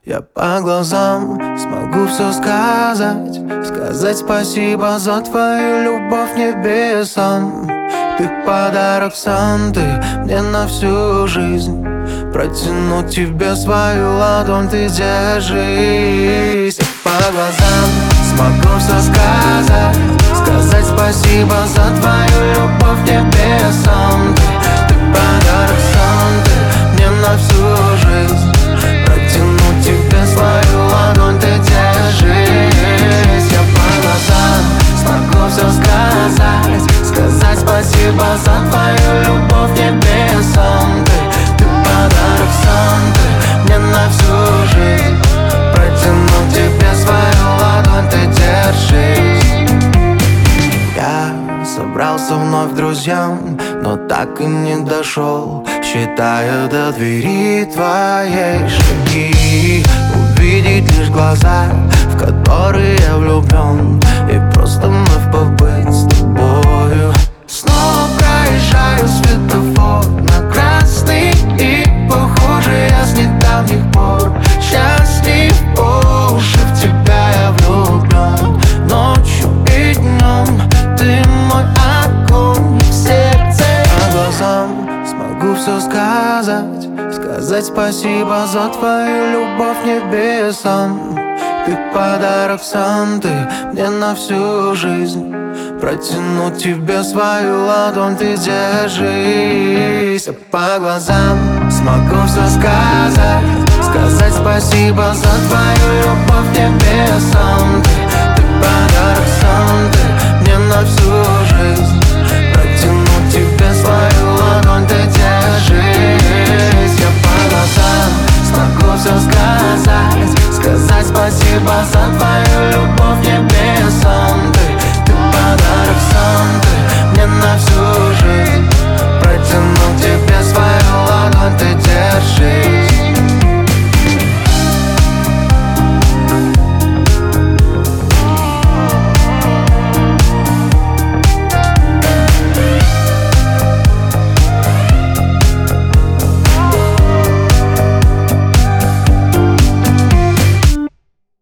Я по глазам смогу все сказать, сказать спасибо за твою любовь небесам. Ты подарок Санты мне на всю жизнь. Протяну тебе свою ладонь, ты держись. Я по глазам смогу все сказать, сказать спасибо за твою любовь небесам. Ты подарок Санты мне на всю жизнь. Протяну тебе свою ладонь, ты держись. Я по глазам смогу все сказать, сказать спасибо за твою любовь небесам. Ты подарок Санты мне на всю жизнь. Протяну тебе свою ладонь, ты держись. Я собрался вновь к друзьям, но так и не дошел, считая до двери твоей шаги. Увидеть лишь глаза, в которые я влюблен, и просто вновь побыть с тобою. Снова проезжаю светофор на красный, и похоже я с недавних пор счастлив по уши, в тебя я влюблен. Ночью и днем ты мой огонь в сердце. По глазам смогу все сказать, сказать спасибо за твою любовь небесам. Ты подарок Санты мне на всю жизнь. Протяну тебе свою ладонь, ты держись. Я по глазам смогу все сказать, сказать спасибо за твою любовь небесам.